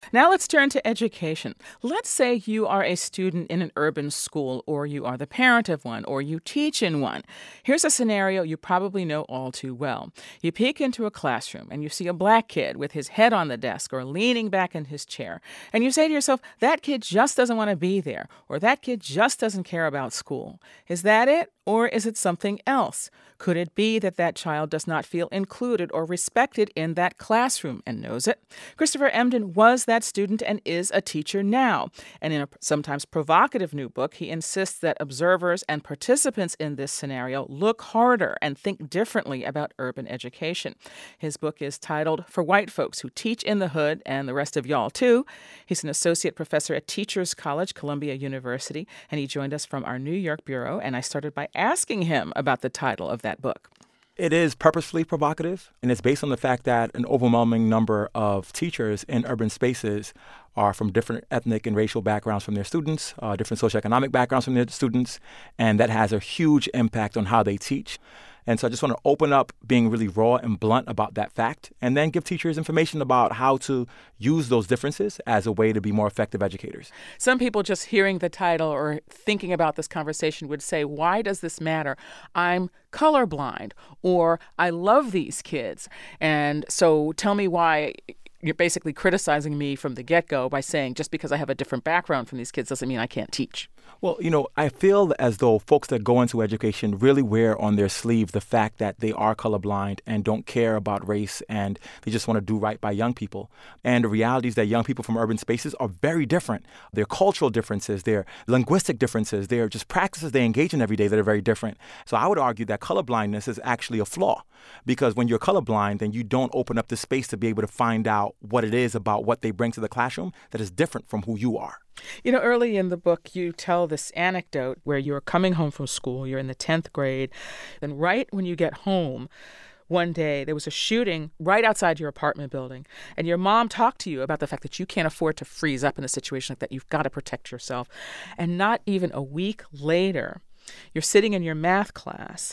Now let's turn to education. Let's say you are a student in an urban school, or you are the parent of one, or you teach in one. Here's a scenario you probably know all too well. You peek into a classroom and you see a black kid with his head on the desk or leaning back in his chair. And you say to yourself, that kid just doesn't want to be there, or that kid just doesn't care about school. Is that it? Or is it something else? Could it be that that child does not feel included or respected in that classroom and knows it? Christopher Emdin was that student and is a teacher now. And in a sometimes provocative new book, he insists that observers and participants in this scenario look harder and think differently about urban education. His book is titled For White Folks Who Teach in the Hood and the Rest of Y'all Too. He's an associate professor at Teachers College, Columbia University, and he joined us from our New York bureau. And I started by asking him about the title of that book. It is purposefully provocative, and it's based on the fact that an overwhelming number of teachers in urban spaces are from different ethnic and racial backgrounds from their students, different socioeconomic backgrounds from their students, and that has a huge impact on how they teach. And so I just want to open up being really raw and blunt about that fact, and then give teachers information about how to use those differences as a way to be more effective educators. Some people just hearing the title or thinking about this conversation would say, why does this matter? I'm colorblind, or I love these kids. And so tell me why. You're basically criticizing me from the get-go by saying just because I have a different background from these kids doesn't mean I can't teach. Well, I feel as though folks that go into education really wear on their sleeve the fact that they are colorblind and don't care about race, and they just want to do right by young people. And the reality is that young people from urban spaces are very different. There are cultural differences, there are linguistic differences, there are just practices they engage in every day that are very different. So I would argue that colorblindness is actually a flaw, because when you're colorblind, then you don't open up the space to be able to find out what it is about what they bring to the classroom that is different from who you are. Early in the book, you tell this anecdote where you're coming home from school, you're in the 10th grade, and right when you get home, one day there was a shooting right outside your apartment building, and your mom talked to you about the fact that you can't afford to freeze up in a situation like that. You've got to protect yourself. And not even a week later, you're sitting in your math class,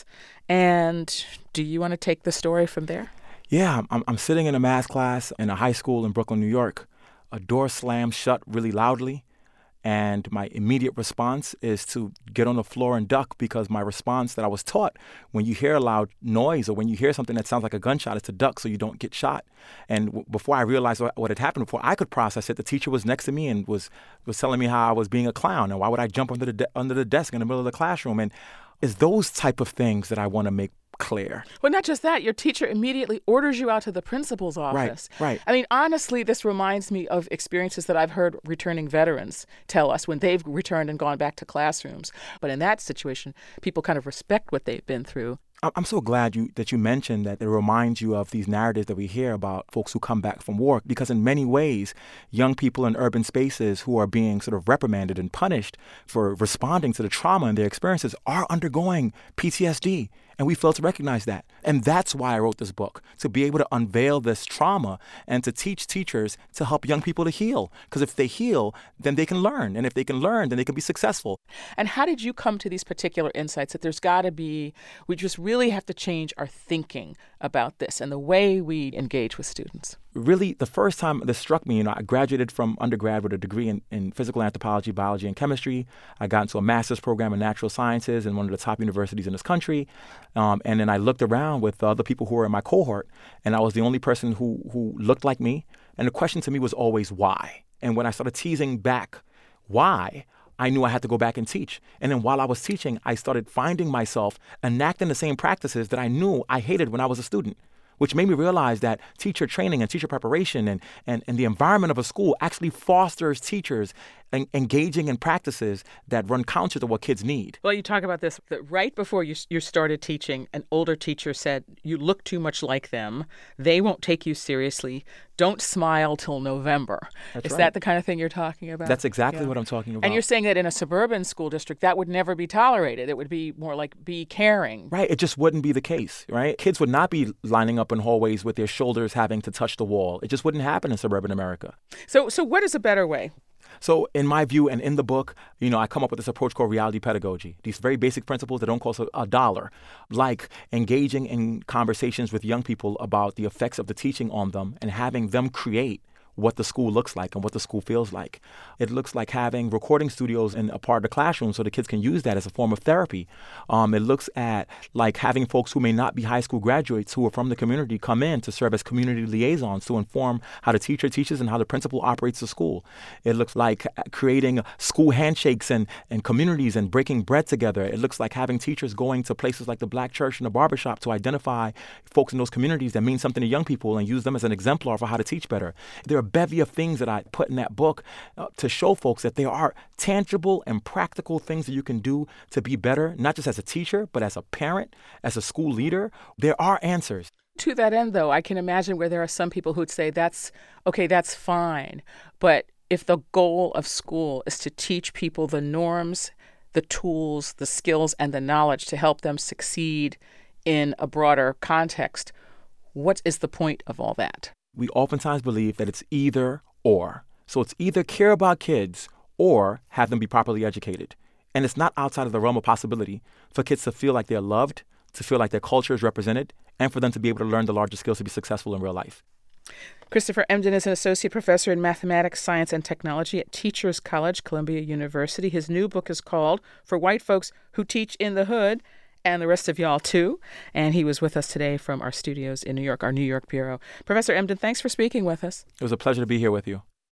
and do you want to take the story from there? Yeah, I'm sitting in a math class in a high school in Brooklyn, New York. A door slams shut really loudly, and my immediate response is to get on the floor and duck, because my response that I was taught when you hear a loud noise or when you hear something that sounds like a gunshot is to duck so you don't get shot. And before I realized what had happened, before I could process it, the teacher was next to me and was telling me how I was being a clown and why would I jump under the desk in the middle of the classroom. And it's those type of things that I want to make clear. Well, not just that, your teacher immediately orders you out to the principal's office. Right. I mean, honestly, this reminds me of experiences that I've heard returning veterans tell us when they've returned and gone back to classrooms. But in that situation, people kind of respect what they've been through. I'm so glad that you mentioned that. It reminds you of these narratives that we hear about folks who come back from war, because in many ways, young people in urban spaces who are being sort of reprimanded and punished for responding to the trauma in their experiences are undergoing PTSD. And we fail to recognize that. And that's why I wrote this book, to be able to unveil this trauma and to teach teachers to help young people to heal. Because if they heal, then they can learn. And if they can learn, then they can be successful. And how did you come to these particular insights that there's got to be, we just really have to change our thinking about this and the way we engage with students? Really, the first time this struck me, I graduated from undergrad with a degree in physical anthropology, biology, and chemistry. I got into a master's program in natural sciences in one of the top universities in this country. And then I looked around with other people who were in my cohort, and I was the only person who looked like me. And the question to me was always why. And when I started teasing back why, I knew I had to go back and teach. And then while I was teaching, I started finding myself enacting the same practices that I knew I hated when I was a student, which made me realize that teacher training and teacher preparation and the environment of a school actually fosters teachers engaging in practices that run counter to what kids need. Well, you talk about this, that right before you started teaching, an older teacher said, you look too much like them. They won't take you seriously. Don't smile till November. Is that the kind of thing you're talking about? That's exactly what I'm talking about. And you're saying that in a suburban school district, that would never be tolerated. It would be more like be caring. Right. It just wouldn't be the case, right? Kids would not be lining up in hallways with their shoulders having to touch the wall. It just wouldn't happen in suburban America. So what is a better way? So in my view and in the book, I come up with this approach called reality pedagogy. These very basic principles that don't cost a dollar, like engaging in conversations with young people about the effects of the teaching on them and having them create what the school looks like and what the school feels like. It looks like having recording studios in a part of the classroom so the kids can use that as a form of therapy. It looks at like having folks who may not be high school graduates who are from the community come in to serve as community liaisons to inform how the teacher teaches and how the principal operates the school. It looks like creating school handshakes and communities and breaking bread together. It looks like having teachers going to places like the Black church and the barbershop to identify folks in those communities that mean something to young people and use them as an exemplar for how to teach better. There are a bevy of things that I put in that book to show folks that there are tangible and practical things that you can do to be better, not just as a teacher, but as a parent, as a school leader. There are answers. To that end, though, I can imagine where there are some people who'd say that's fine. But if the goal of school is to teach people the norms, the tools, the skills, and the knowledge to help them succeed in a broader context, what is the point of all that? We oftentimes believe that it's either or. So it's either care about kids or have them be properly educated. And it's not outside of the realm of possibility for kids to feel like they're loved, to feel like their culture is represented, and for them to be able to learn the larger skills to be successful in real life. Christopher Emdin is an associate professor in mathematics, science, and technology at Teachers College, Columbia University. His new book is called For White Folks Who Teach in the Hood, and the rest of y'all, too. And he was with us today from our studios in New York, our New York bureau. Professor Emdin, thanks for speaking with us. It was a pleasure to be here with you.